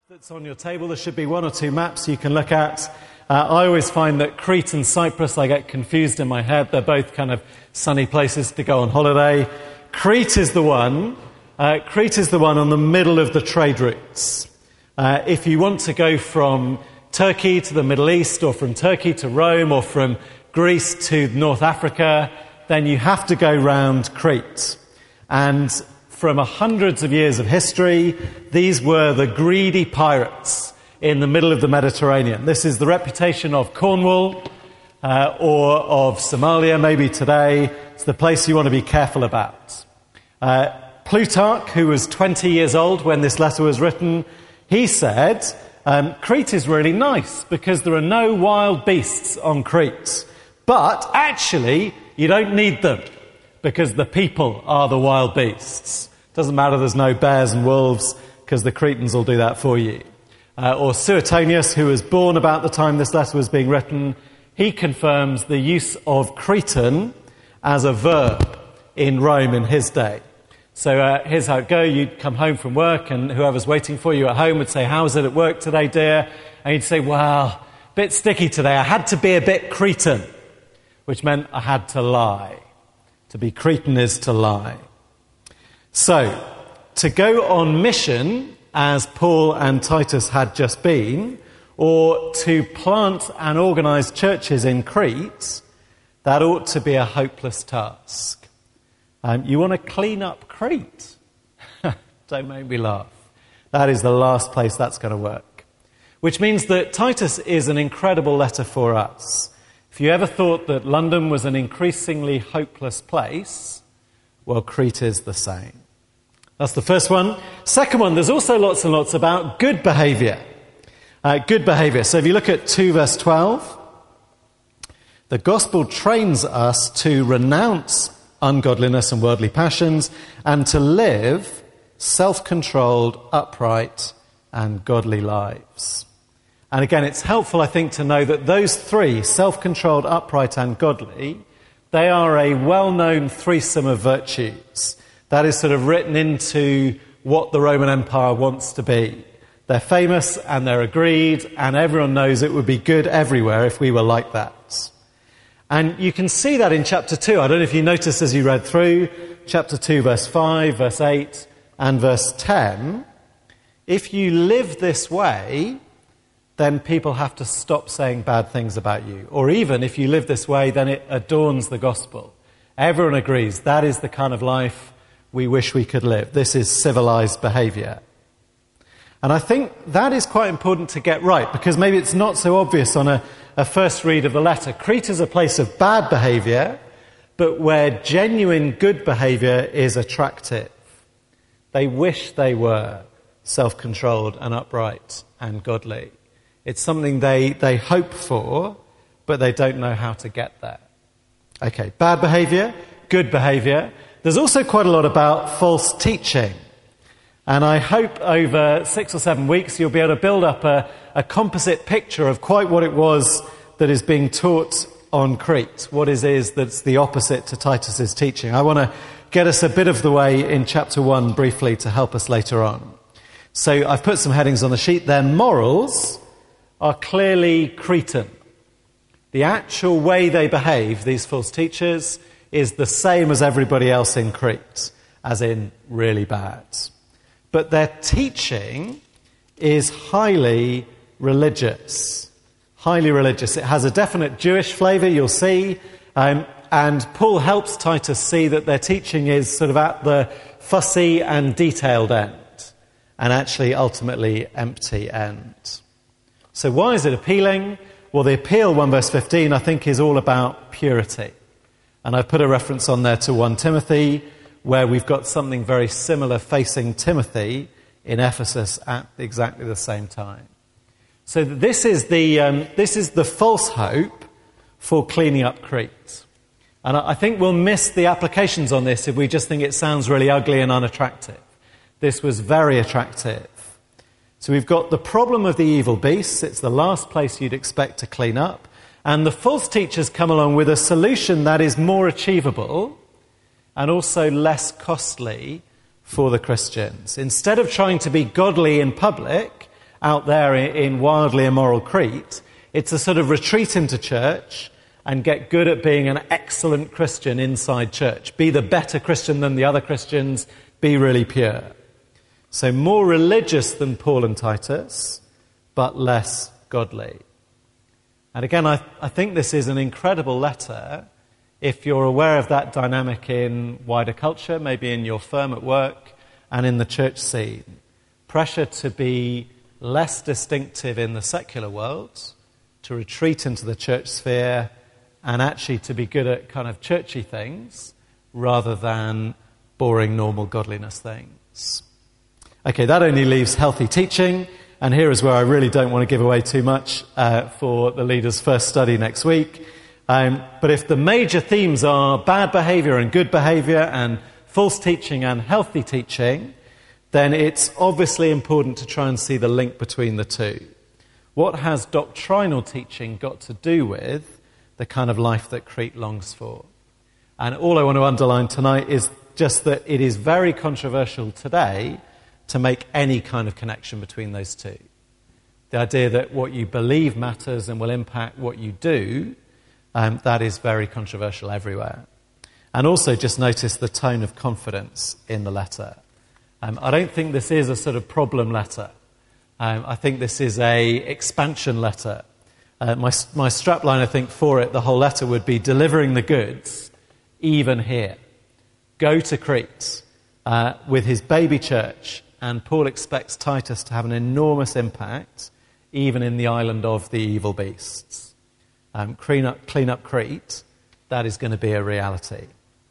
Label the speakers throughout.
Speaker 1: That's on your table. There should be one or two maps you can look at. I always find that Crete and Cyprus, I get confused in my head. They're both kind of sunny places to go on holiday. Crete is the one on the middle of the trade routes. If you want to go from Turkey to the Middle East, or from Turkey to Rome, or from Greece to North Africa, then you have to go round Crete. And from hundreds of years of history, these were the greedy pirates in the middle of the Mediterranean. This is the reputation of Cornwall or of Somalia, maybe today. It's the place you want to be careful about. Plutarch, who was 20 years old when this letter was written, he said, Crete is really nice because there are no wild beasts on Crete. But actually, you don't need them, because the people are the wild beasts. Doesn't matter there's no bears and wolves, because the Cretans will do that for you. Or Suetonius, who was born about the time this letter was being written, he confirms the use of Cretan as a verb in Rome in his day. So here's how it goes. You'd come home from work, and whoever's waiting for you at home would say, "How's it at work today, dear?" And you'd say, "Well, a bit sticky today. I had to be a bit Cretan," which meant I had to lie. To be Cretan is to lie. So, to go on mission, as Paul and Titus had just been, or to plant and organise churches in Crete, that ought to be a hopeless task. You want to clean up Crete? Don't make me laugh. That is the last place that's going to work. Which means that Titus is an incredible letter for us. If you ever thought that London was an increasingly hopeless place, well, Crete is the same. That's the first one. Second one, there's also lots and lots about good behaviour. Good behaviour. So if you look at 2 verse 12, the gospel trains us to renounce ungodliness and worldly passions and to live self-controlled, upright and godly lives. And again, it's helpful, I think, to know that those three, self-controlled, upright and godly, they are a well-known threesome of virtues. That is sort of written into what the Roman Empire wants to be. They're famous and they're agreed, and everyone knows it would be good everywhere if we were like that. And you can see that in chapter 2. I don't know if you noticed as you read through, chapter 2, verse 5, verse 8 and verse 10. If you live this way, then people have to stop saying bad things about you. Or even if you live this way, then it adorns the gospel. Everyone agrees that is the kind of life we wish we could live. This is civilized behavior. And I think that is quite important to get right, because maybe it's not so obvious on a first read of the letter. Crete is a place of bad behavior, but where genuine good behavior is attractive. They wish they were self-controlled and upright and godly. It's something they hope for, but they don't know how to get there. Okay, bad behaviour, good behaviour. There's also quite a lot about false teaching. And I hope over 6 or 7 weeks you'll be able to build up a composite picture of quite what it was that is being taught on Crete. What is that's the opposite to Titus's teaching. I want to get us a bit of the way in chapter 1 briefly to help us later on. So I've put some headings on the sheet. Their morals are clearly Cretan. The actual way they behave, these false teachers, is the same as everybody else in Crete, as in really bad. But their teaching is highly religious. Highly religious. It has a definite Jewish flavour, you'll see. And Paul helps Titus see that their teaching is sort of at the fussy and detailed end, and actually ultimately empty end. So why is it appealing? Well, the appeal, 1 verse 15, I think is all about purity. And I've put a reference on there to 1 Timothy, where we've got something very similar facing Timothy in Ephesus at exactly the same time. So this is the false hope for cleaning up Crete. And I think we'll miss the applications on this if we just think it sounds really ugly and unattractive. This was very attractive. So we've got the problem of the evil beasts. It's the last place you'd expect to clean up. And the false teachers come along with a solution that is more achievable and also less costly for the Christians. Instead of trying to be godly in public out there in wildly immoral Crete. It's a sort of retreat into church and get good at being an excellent Christian inside church. Be the better Christian than the other Christians. Be really pure. So more religious than Paul and Titus, but less godly. And again, I think this is an incredible letter if you're aware of that dynamic in wider culture, maybe in your firm at work and in the church scene. Pressure to be less distinctive in the secular world, to retreat into the church sphere, and actually to be good at kind of churchy things rather than boring normal godliness things. Okay, that only leaves healthy teaching, and here is where I really don't want to give away too much for the leaders' first study next week. But if the major themes are bad behaviour and good behaviour and false teaching and healthy teaching, then it's obviously important to try and see the link between the two. What has doctrinal teaching got to do with the kind of life that Crete longs for? And all I want to underline tonight is just that it is very controversial today to make any kind of connection between those two. The idea that what you believe matters and will impact what you do, that is very controversial everywhere. And also just notice the tone of confidence in the letter. I don't think this is a sort of problem letter. I think this is a expansion letter. My strapline, I think, for it, the whole letter would be delivering the goods, even here. Go to Crete with his baby church, and Paul expects Titus to have an enormous impact, even in the island of the evil beasts. Clean up Crete, that is going to be a reality.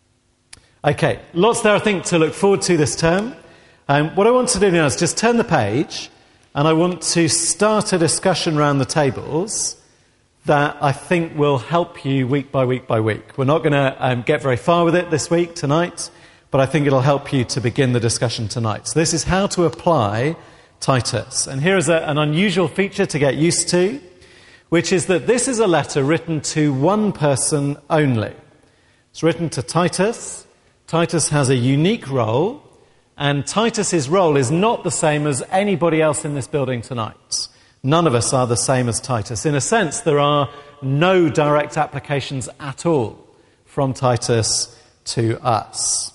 Speaker 1: Okay, lots there, I think, to look forward to this term. What I want to do now is just turn the page, and I want to start a discussion around the tables that I think will help you week by week by week. We're not going to get very far with it this week, tonight, but I think it'll help you to begin the discussion tonight. So this is how to apply Titus. And here is an unusual feature to get used to, which is that this is a letter written to one person only. It's written to Titus. Titus has a unique role, and Titus's role is not the same as anybody else in this building tonight. None of us are the same as Titus. In a sense, there are no direct applications at all from Titus to us.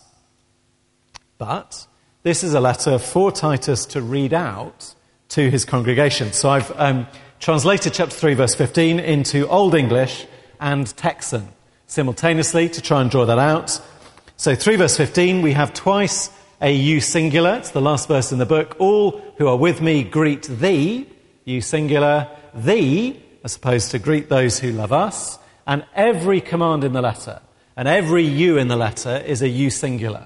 Speaker 1: But this is a letter for Titus to read out to his congregation. So I've translated chapter 3, verse 15 into Old English and Texan simultaneously to try and draw that out. So 3 verse 15, we have twice a you singular. It's the last verse in the book. All who are with me greet thee, you singular, thee, as opposed to greet those who love us. And every command in the letter and every you in the letter is a you singular.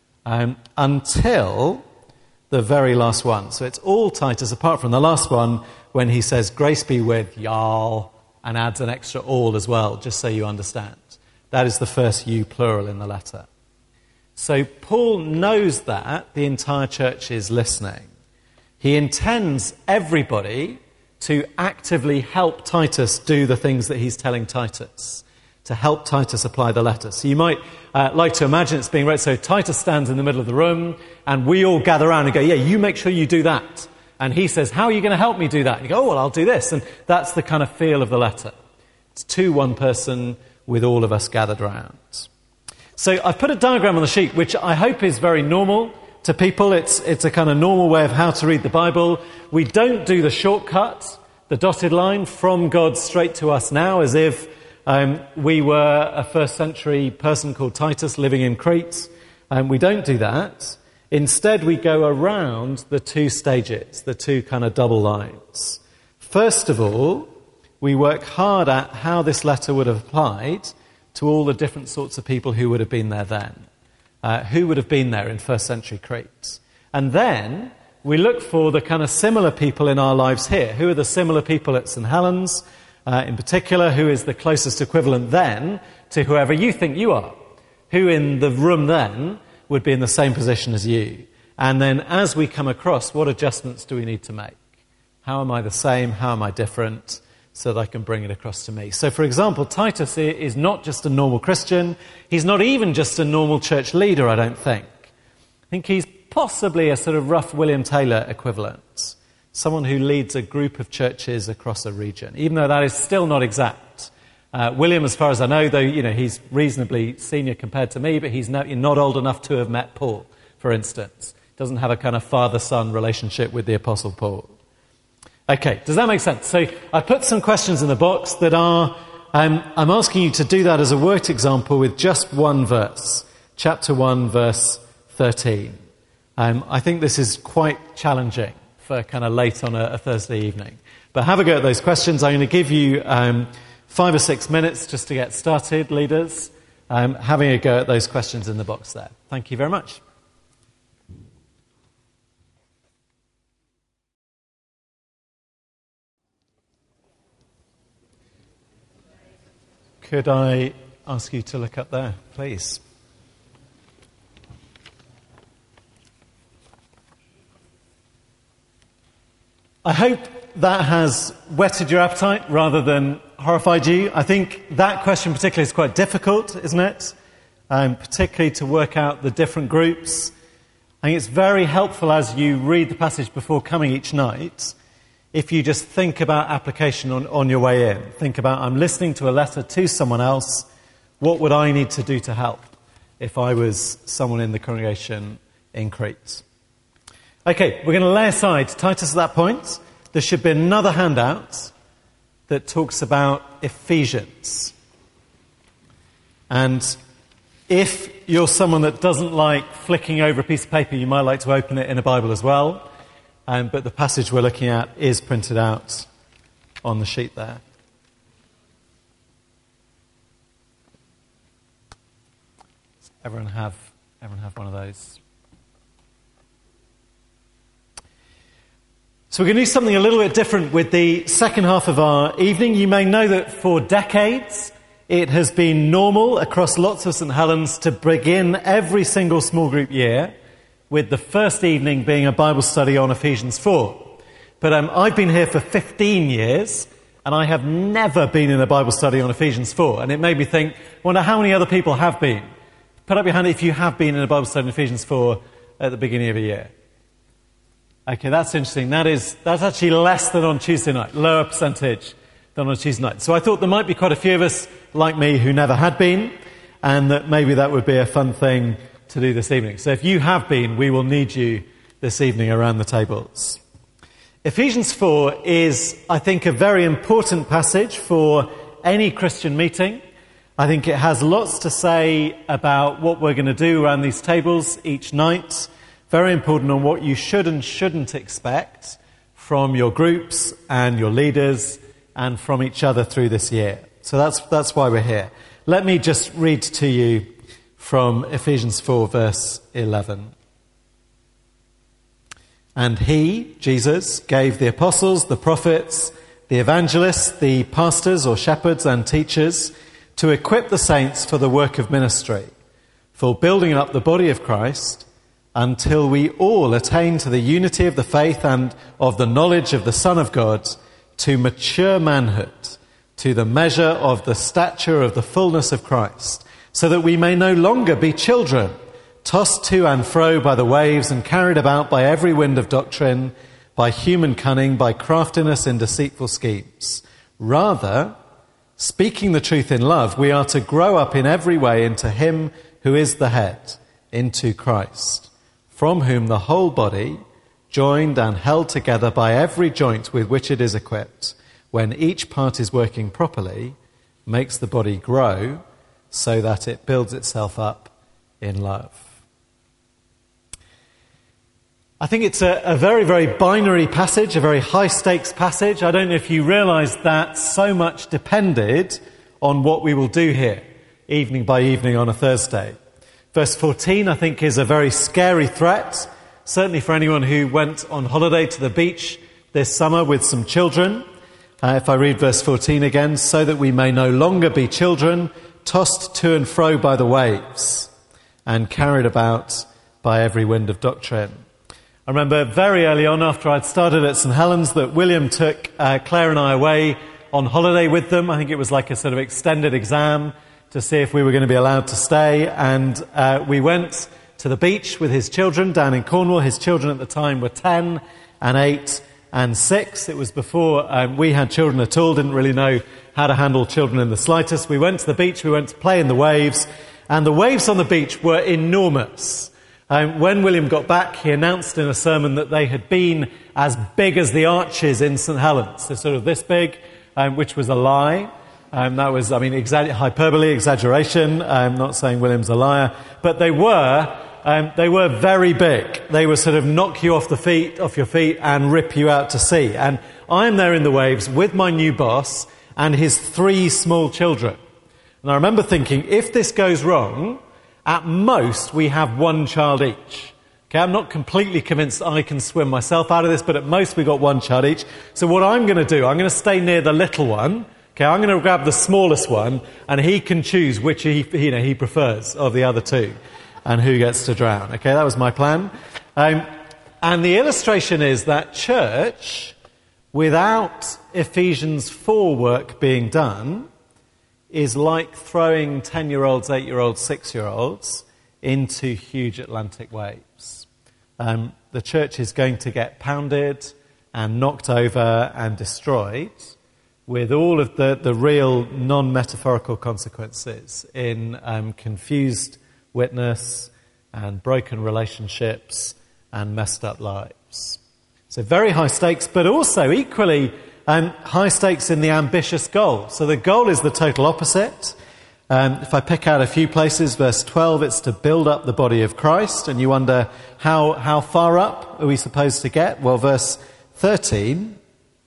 Speaker 1: Until the very last one. So it's all Titus, apart from the last one, when he says, grace be with y'all, and adds an extra all as well, just so you understand. That is the first you plural in the letter. So Paul knows that the entire church is listening. He intends everybody to actively help Titus do the things that he's telling Titus, to help Titus apply the letter. So you might like to imagine it's being read. So Titus stands in the middle of the room, and we all gather around and go, yeah, you make sure you do that. And he says, how are you going to help me do that? And you go, oh, well, I'll do this. And that's the kind of feel of the letter. It's to one person with all of us gathered around. So I've put a diagram on the sheet, which I hope is very normal to people. It's a kind of normal way of how to read the Bible. We don't do the shortcut, the dotted line from God straight to us now, as if we were a first century person called Titus living in Crete. We don't do that. Instead, we go around the two stages, the two kind of double lines. First of all, we work hard at how this letter would have applied to all the different sorts of people who would have been there then, who would have been there in first century Crete. And then we look for the kind of similar people in our lives here. Who are the similar people at St. Helens? In particular, who is the closest equivalent then to whoever you think you are? Who in the room then would be in the same position as you? And then as we come across, what adjustments do we need to make? How am I the same? How am I different? So that I can bring it across to me. So, for example, Titus is not just a normal Christian. He's not even just a normal church leader, I don't think. I think he's possibly a sort of rough William Taylor equivalent. someone who leads a group of churches across a region, even though that is still not exact. William, as far as I know, though, he's reasonably senior compared to me, but he's not old enough to have met Paul, for instance. Doesn't have a kind of father-son relationship with the Apostle Paul. Okay, does that make sense? So I put some questions in the box that are, I'm asking you to do that as a worked example with just one verse, chapter 1, verse 13. I think this is quite challenging for kind of late on a Thursday evening. But have a go at those questions. I'm going to give you 5 or 6 minutes just to get started, leaders, having a go at those questions in the box there. Thank you very much. Could I ask you to look up there, please? I hope that has whetted your appetite rather than horrified you. I think that question particularly is quite difficult, isn't it? Particularly to work out the different groups. I think it's very helpful as you read the passage before coming each night, if you just think about application on your way in. Think about, I'm listening to a letter to someone else. What would I need to do to help if I was someone in the congregation in Crete? Okay, we're going to lay aside Titus at that point. There should be another handout that talks about Ephesians. And if you're someone that doesn't like flicking over a piece of paper, you might like to open it in a Bible as well. But the passage we're looking at is printed out on the sheet there. Does everyone have one of those? So we're going to do something a little bit different with the second half of our evening. You may know that for decades it has been normal across lots of St Helens to begin every single small group year with the first evening being a Bible study on Ephesians 4. But I've been here for 15 years, and I have never been in a Bible study on Ephesians 4. And it made me think, wonder how many other people have been. Put up your hand if you have been in a Bible study on Ephesians 4 at the beginning of a year. Okay, that's interesting. That's actually less than on Tuesday night, lower percentage than on Tuesday night. So I thought there might be quite a few of us, like me, who never had been, and that maybe that would be a fun thing to do this evening. So if you have been, we will need you this evening around the tables. Ephesians 4 is, I think, a very important passage for any Christian meeting. I think it has lots to say about what we're going to do around these tables each night. Very important on what you should and shouldn't expect from your groups and your leaders and from each other through this year. So that's why we're here. Let me just read to you from Ephesians 4, verse 11. And he, Jesus, gave the apostles, the prophets, the evangelists, the pastors or shepherds and teachers to equip the saints for the work of ministry, for building up the body of Christ, until we all attain to the unity of the faith and of the knowledge of the Son of God, to mature manhood, to the measure of the stature of the fullness of Christ, so that we may no longer be children, tossed to and fro by the waves and carried about by every wind of doctrine, by human cunning, by craftiness in deceitful schemes. Rather, speaking the truth in love, we are to grow up in every way into him who is the head, into Christ, from whom the whole body, joined and held together by every joint with which it is equipped, when each part is working properly, makes the body grow so that it builds itself up in love. I think it's a very, very binary passage, a very high-stakes passage. I don't know if you realise that so much depended on what we will do here, evening by evening on a Thursday. Verse 14, I think, is a very scary threat, certainly for anyone who went on holiday to the beach this summer with some children. If I read verse 14 again, so that we may no longer be children, tossed to and fro by the waves and carried about by every wind of doctrine. I remember very early on after I'd started at St Helens that William took Claire and I away on holiday with them. I think it was like a sort of extended exam to see if we were going to be allowed to stay. And we went to the beach with his children down in Cornwall. His children at the time were 10 and 8. and 6. It was before we had children at all, didn't really know how to handle children in the slightest. We went to the beach, we went to play in the waves, and the waves on the beach were enormous. When William got back, he announced in a sermon that they had been as big as the arches in St. Helens. So sort of this big, which was a lie. That was, hyperbole, exaggeration. I'm not saying William's a liar. But they were very big. They were sort of knock you off your feet and rip you out to sea. And I'm there in the waves with my new boss and his 3 small children. And I remember thinking, if this goes wrong, at most we have 1 child each. Okay, I'm not completely convinced I can swim myself out of this, but at most we got 1 child each. So what I'm going to do, I'm going to stay near the little one. Okay, I'm going to grab the smallest one, and he can choose which he prefers of the other 2, and who gets to drown. Okay, that was my plan. And the illustration is that church, without Ephesians 4 work being done, is like throwing 10-year-olds, 8-year-olds, 6-year-olds into huge Atlantic waves. The church is going to get pounded and knocked over and destroyed, with all of the real non-metaphorical consequences in confused witness and broken relationships and messed up lives. So very high stakes, but also equally high stakes in the ambitious goal. So the goal is the total opposite. If I pick out a few places, verse 12, it's to build up the body of Christ, and you wonder how far up are we supposed to get? Well, verse 13,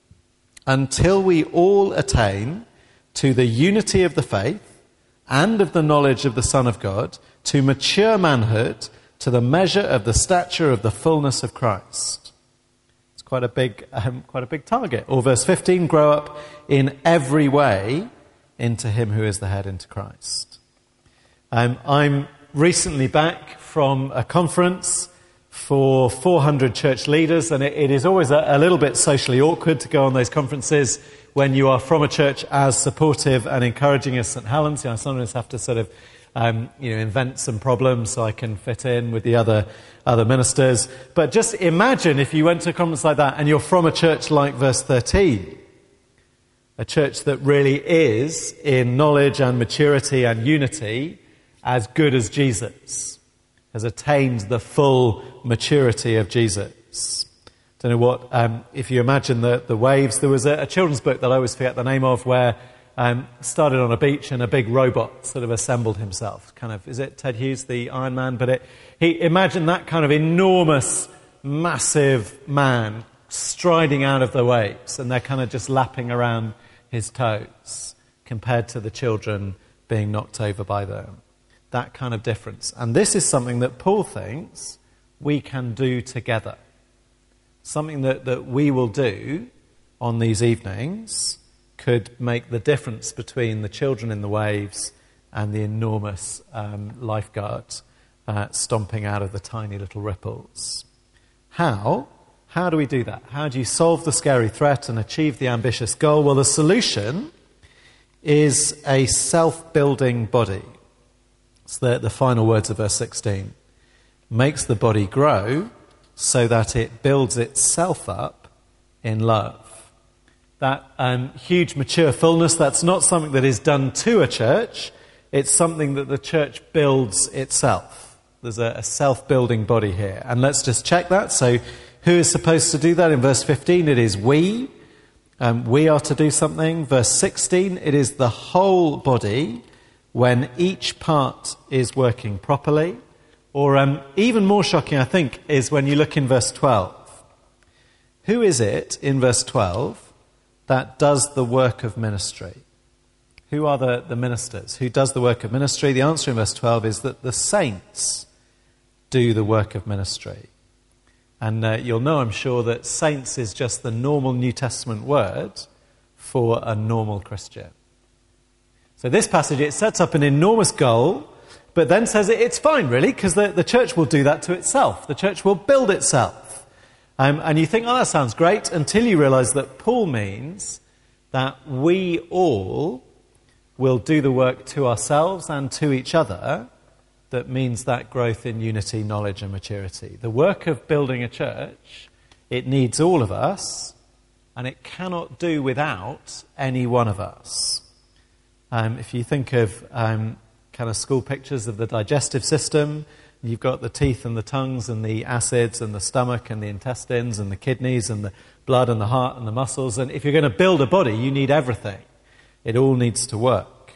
Speaker 1: until we all attain to the unity of the faith and of the knowledge of the Son of God, to mature manhood, to the measure of the stature of the fullness of Christ. It's quite a big target. Or verse 15, grow up in every way into him who is the head, into Christ. I'm recently back from a conference for 400 church leaders, and it is always a little bit socially awkward to go on those conferences when you are from a church as supportive and encouraging as St. Helens. I sometimes have to sort of invent some problems so I can fit in with the other ministers. But just imagine if you went to a conference like that and you're from a church like verse 13, a church that really is, in knowledge and maturity and unity, as good as Jesus, has attained the full maturity of Jesus. Don't know what, if you imagine the waves, there was a children's book that I always forget the name of, where started on a beach and a big robot sort of assembled himself. Kind of, is it Ted Hughes, the Iron Man? But he imagined that kind of enormous, massive man striding out of the waves, and they're kind of just lapping around his toes compared to the children being knocked over by them. That kind of difference. And this is something that Paul thinks we can do together. Something that we will do on these evenings could make the difference between the children in the waves and the enormous lifeguard stomping out of the tiny little ripples. How? How do we do that? How do you solve the scary threat and achieve the ambitious goal? Well, the solution is a self-building body. It's the final words of verse 16. Makes the body grow so that it builds itself up in love. That huge mature fullness, that's not something that is done to a church. It's something that the church builds itself. There's a self-building body here. And let's just check that. So who is supposed to do that? In verse 15, it is we. We are to do something. Verse 16, it is the whole body when each part is working properly. Or even more shocking, I think, is when you look in verse 12. Who is it in verse 12 that does the work of ministry? Who are the ministers? Who does the work of ministry? The answer in verse 12 is that the saints do the work of ministry. And you'll know, I'm sure, that saints is just the normal New Testament word for a normal Christian. So this passage, it sets up an enormous goal, but then says it's fine, really, because the church will do that to itself. The church will build itself. And you think, oh, that sounds great, until you realise that Paul means that we all will do the work to ourselves and to each other. That means that growth in unity, knowledge and maturity. The work of building a church, it needs all of us, and it cannot do without any one of us. If you think of kind of school pictures of the digestive system, you've got the teeth and the tongues and the acids and the stomach and the intestines and the kidneys and the blood and the heart and the muscles. And if you're going to build a body, you need everything. It all needs to work.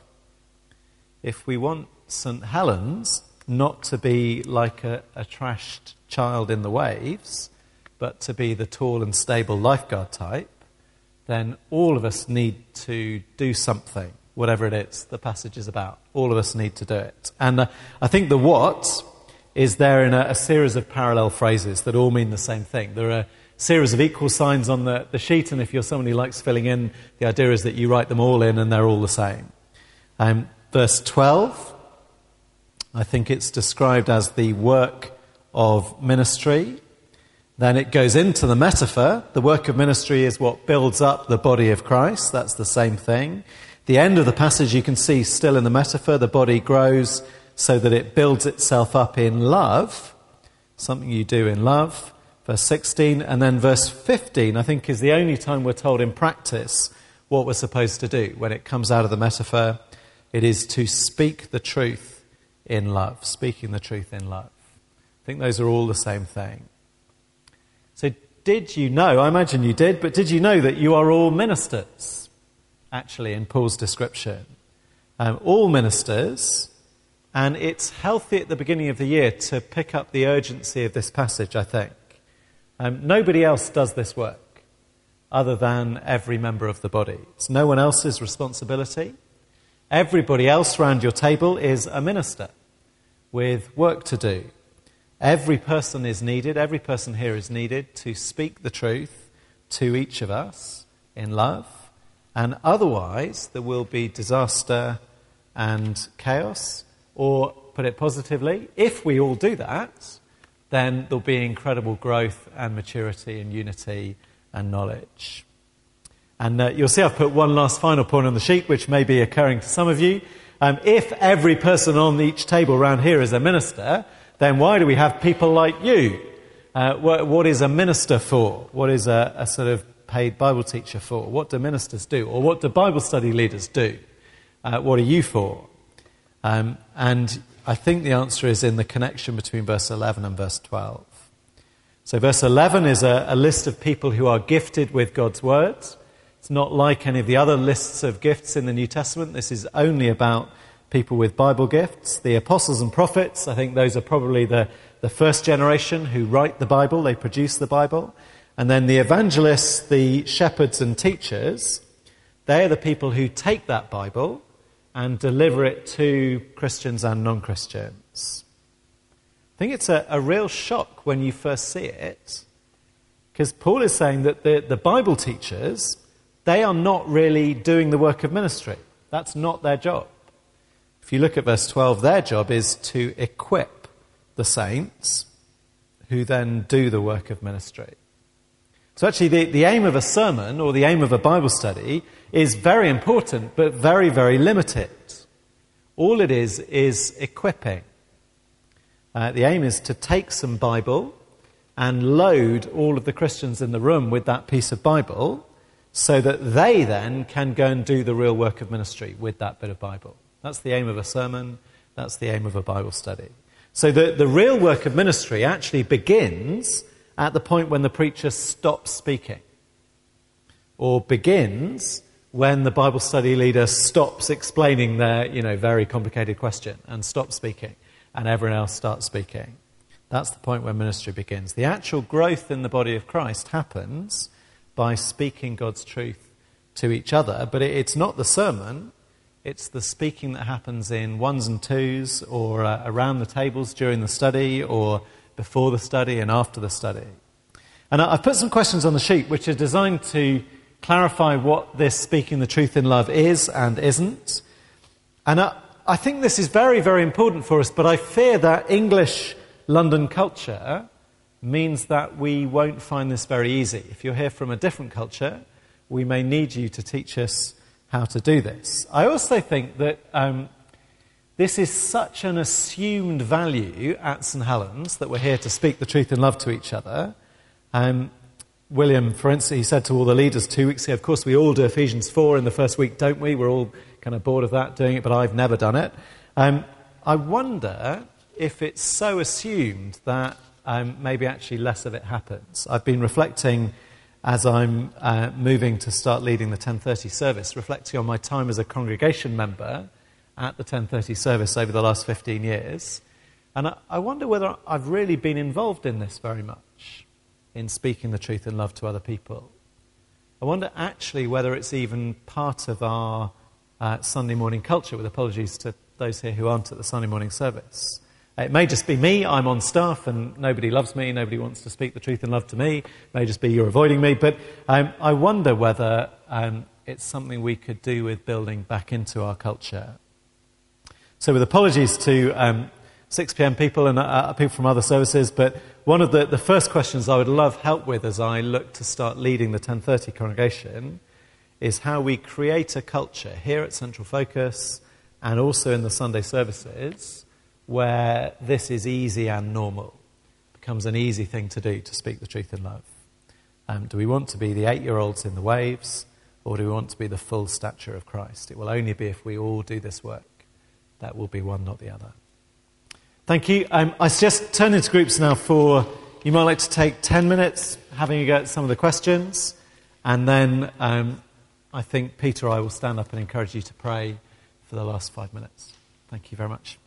Speaker 1: If we want St. Helens not to be like a trashed child in the waves, but to be the tall and stable lifeguard type, then all of us need to do something, whatever it is the passage is about. All of us need to do it. And I think the what is there in a series of parallel phrases that all mean the same thing. There are a series of equal signs on the sheet, and if you're someone who likes filling in, the idea is that you write them all in and they're all the same. Verse 12, I think it's described as the work of ministry. Then it goes into the metaphor. The work of ministry is what builds up the body of Christ. That's the same thing. The end of the passage you can see still in the metaphor. The body grows so that it builds itself up in love, something you do in love. Verse 16, and then verse 15, I think, is the only time we're told in practice what we're supposed to do. When it comes out of the metaphor, it is to speak the truth in love, speaking the truth in love. I think those are all the same thing. So did you know, I imagine you did, but did you know that you are all ministers, actually, in Paul's description? All ministers. And it's healthy at the beginning of the year to pick up the urgency of this passage, I think. Nobody else does this work other than every member of the body. It's no one else's responsibility. Everybody else around your table is a minister with work to do. Every person is needed, every person here is needed to speak the truth to each of us in love. And otherwise, there will be disaster and chaos. Or, put it positively, if we all do that, then there'll be incredible growth and maturity and unity and knowledge. And you'll see I've put one last final point on the sheet, which may be occurring to some of you. If every person on each table around here is a minister, then why do we have people like you? What is a minister for? What is a sort of paid Bible teacher for? What do ministers do? Or what do Bible study leaders do? What are you for? And I think the answer is in the connection between verse 11 and verse 12. So verse 11 is a list of people who are gifted with God's word. It's not like any of the other lists of gifts in the New Testament. This is only about people with Bible gifts. The apostles and prophets, I think those are probably the first generation who write the Bible. They produce the Bible. And then the evangelists, the shepherds and teachers, they are the people who take that Bible and deliver it to Christians and non-Christians. I think it's a real shock when you first see it, because Paul is saying that the Bible teachers, they are not really doing the work of ministry. That's not their job. If you look at verse 12, their job is to equip the saints who then do the work of ministry. So actually the aim of a sermon or the aim of a Bible study is very important, but very, very limited. All it is equipping. The aim is to take some Bible and load all of the Christians in the room with that piece of Bible so that they then can go and do the real work of ministry with that bit of Bible. That's the aim of a sermon. That's the aim of a Bible study. So the real work of ministry actually begins at the point when the preacher stops speaking, or begins when the Bible study leader stops explaining their, very complicated question and stops speaking, and everyone else starts speaking. That's the point where ministry begins. The actual growth in the body of Christ happens by speaking God's truth to each other, but it's not the sermon, it's the speaking that happens in ones and twos, or around the tables during the study, or before the study and after the study. And I've put some questions on the sheet which are designed to clarify what this speaking the truth in love is and isn't. And I think this is very, very important for us, but I fear that English London culture means that we won't find this very easy. If you're here from a different culture, we may need you to teach us how to do this. I also think that this is such an assumed value at St. Helens, that we're here to speak the truth in love to each other, William, for instance, he said to all the leaders 2 weeks ago, of course we all do Ephesians 4 in the first week, don't we? We're all kind of bored of that, doing it, but I've never done it. I wonder if it's so assumed that maybe actually less of it happens. I've been reflecting as I'm moving to start leading the 10:30 service, reflecting on my time as a congregation member at the 10:30 service over the last 15 years. And I wonder whether I've really been involved in this very much, in speaking the truth in love to other people. I wonder actually whether it's even part of our Sunday morning culture, with apologies to those here who aren't at the Sunday morning service. It may just be me, I'm on staff and nobody loves me, nobody wants to speak the truth in love to me. It may just be you're avoiding me, but I wonder whether it's something we could do with building back into our culture. So with apologies to 6 p.m. people and people from other services, but one of the first questions I would love help with as I look to start leading the 10:30 congregation is how we create a culture here at Central Focus and also in the Sunday services where this is easy and normal, becomes an easy thing to do, to speak the truth in love. Do we want to be the 8-year-olds in the waves, or do we want to be the full stature of Christ? It will only be if we all do this work. That will be one, not the other. Thank you. I suggest turn into groups now for, you might like to take 10 minutes having a go at some of the questions, and then I think Peter or I will stand up and encourage you to pray for the last 5 minutes. Thank you very much.